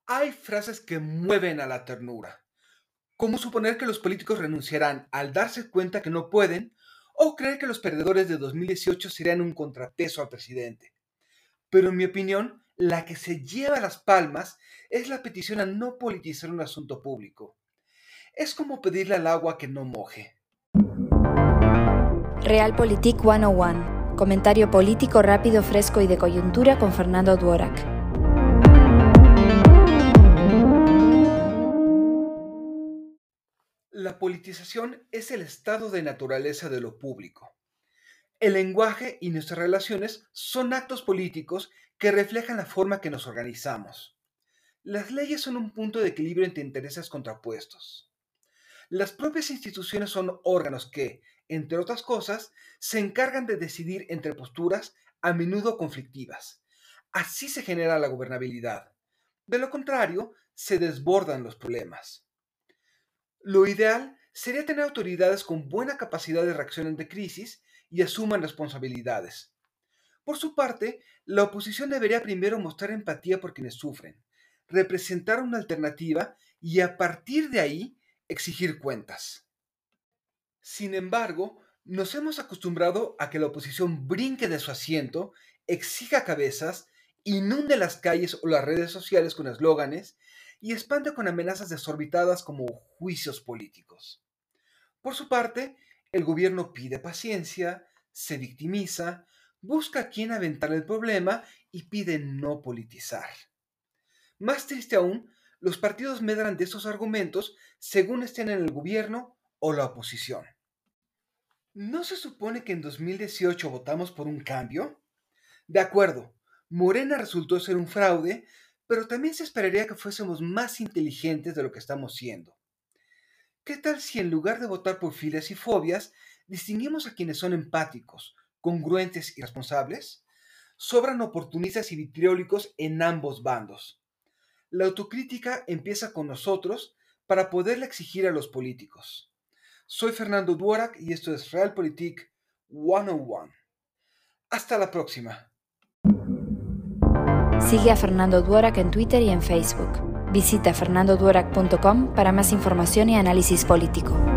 Hay frases que mueven a la ternura, como suponer que los políticos renunciarán al darse cuenta que no pueden, o creer que los perdedores de 2018 serían un contrapeso al presidente. Pero en mi opinión, la que se lleva las palmas es la petición a no politizar un asunto público. Es como pedirle al agua que no moje. Realpolitik 101. Comentario político rápido, fresco y de coyuntura con Fernando Dworak. La politización es el estado de naturaleza de lo público. El lenguaje y nuestras relaciones son actos políticos que reflejan la forma que nos organizamos. Las leyes son un punto de equilibrio entre intereses contrapuestos. Las propias instituciones son órganos que, entre otras cosas, se encargan de decidir entre posturas a menudo conflictivas. Así se genera la gobernabilidad. De lo contrario, se desbordan los problemas. Lo ideal sería tener autoridades con buena capacidad de reacción ante crisis y asuman responsabilidades. Por su parte, la oposición debería primero mostrar empatía por quienes sufren, representar una alternativa y a partir de ahí exigir cuentas. Sin embargo, nos hemos acostumbrado a que la oposición brinque de su asiento, exija cabezas, inunde las calles o las redes sociales con eslóganes y espante con amenazas desorbitadas como juicios políticos. Por su parte, el gobierno pide paciencia, se victimiza, busca a quién aventar el problema y pide no politizar. Más triste aún, los partidos medran de estos argumentos según estén en el gobierno o la oposición. ¿No se supone que en 2018 votamos por un cambio? De acuerdo, Morena resultó ser un fraude, pero también se esperaría que fuésemos más inteligentes de lo que estamos siendo. ¿Qué tal si en lugar de votar por filias y fobias, distinguimos a quienes son empáticos, congruentes y responsables? Sobran oportunistas y vitriólicos en ambos bandos. La autocrítica empieza con nosotros para poderle exigir a los políticos. Soy Fernando Dworak y esto es Realpolitik 101. Hasta la próxima. Sigue a Fernando Dworak en Twitter y en Facebook. Visita fernandodworak.com para más información y análisis político.